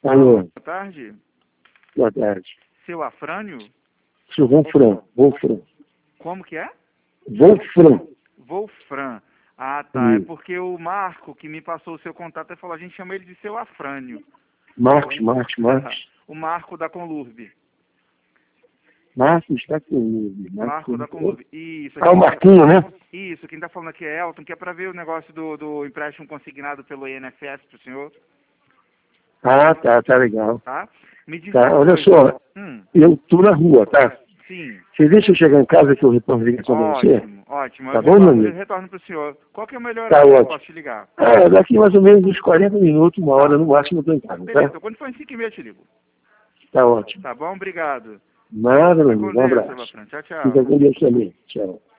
Alô, Boa tarde. boa tarde. Seu Afrânio? Sou Wolfram. Como que é? Wolfram. Wolfram. Ah, tá. É Isso. porque o Marco, que me passou o seu contato, ele falou, a gente chama ele de seu Afrânio. Marcos. O Marco da Conlurb. Marcos está comigo. Marco da Conlurb. Isso. Ah, o Marquinho, né? Isso, quem tá falando aqui é Elton, que é pra ver o negócio do empréstimo consignado pelo INSS pro senhor, Ah, tá legal. tá? Me diz Tá, uma olha coisa. só, eu tô na rua, tá? Sim. Você deixa eu chegar em casa que eu retorno a ligação pra você? Ótimo. Tá Eu bom, meu retorno, amigo? eu retorno pro senhor. Qual que é o melhor Tá horário que eu ótimo. posso te ligar? Daqui mais ou menos uns 40 minutos, uma hora Tá. no máximo eu tô em casa, Beleza, tá? quando for em 5h30 eu te ligo. Tá ótimo. Tá bom? Obrigado. Nada, meu Fica com amigo. Um Deus, seu abraço. Afrânio. Tchau, tchau. Fica com Deus também. Tchau.